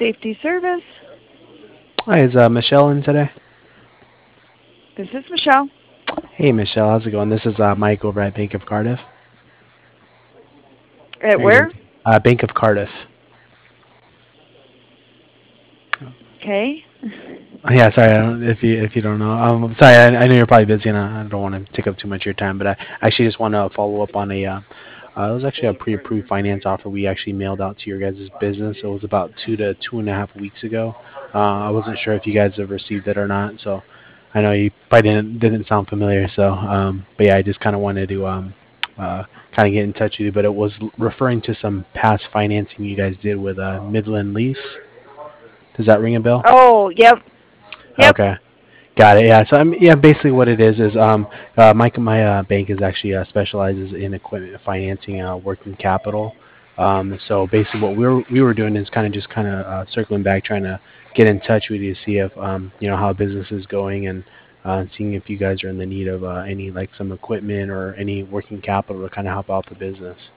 Safety Service. Hi, is Michelle in today? This is Michelle. Hey, Michelle, how's it going? This is Mike over at Bank of Cardiff. At How you doing? where? Bank of Cardiff. Okay. Yeah, sorry, if you don't know. Sorry, I know you're probably busy, and I don't want to take up too much of your time, but I actually just want to follow up on it was actually a pre-approved finance offer we actually mailed out to your guys' business. It was about 2 to 2.5 weeks ago. I wasn't sure if you guys have received it or not, so I know you probably didn't sound familiar. So, but yeah, I just kind of wanted to kind of get in touch with you. But it was referring to some past financing you guys did with Midland Lease. Does that ring a bell? Oh, yep. Yep. Okay. Got it. Yeah. So yeah, basically what it is my bank is actually specializes in equipment financing, working capital. So basically what we were doing is kind of circling back, trying to get in touch with you, see if how business is going, and seeing if you guys are in the need of any like some equipment or any working capital to kind of help out the business.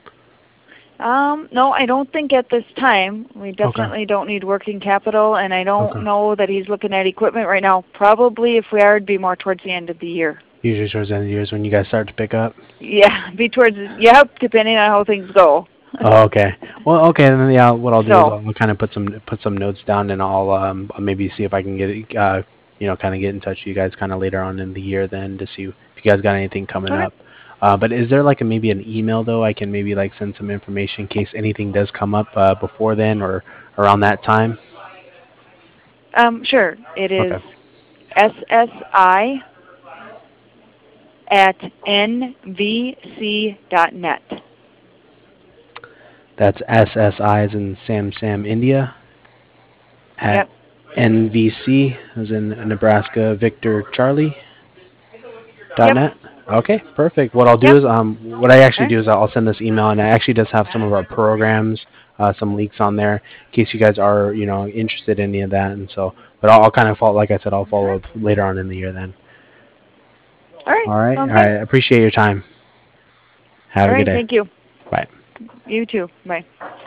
No, I don't think at this time. We Okay. definitely don't need working capital, and I don't Okay. know that he's looking at equipment right now. Probably if we are, it'd be more towards the end of the year. Usually towards the end of the year is when you guys start to pick up. Yeah, be towards, yep, depending on how things go. Oh, okay. Well, okay. Then yeah, what I'll do is So, I'll kind of put some notes down, and I'll maybe see if I can get kind of get in touch with you guys kind of later on in the year then to see if you guys got anything coming okay. up. But is there like maybe an email though I can maybe like send some information in case anything does come up before then or around that time? Sure. It is Okay. SSI at nvc.net. That's SSI as in Sam India at Yep. NVC as in Nebraska Victor Charlie Yep. .net. Okay, perfect. What I'll do Yep. is what I All actually right. do is I'll send this email, and it actually does have some of our programs, some links on there in case you guys are interested in any of that. And so, but I'll kind of follow, like I said, I'll All follow right. up later on in the year then. All right. All right, all Sounds right. good. Appreciate your time. Have All a good right. day. Thank you. Bye. You too. Bye.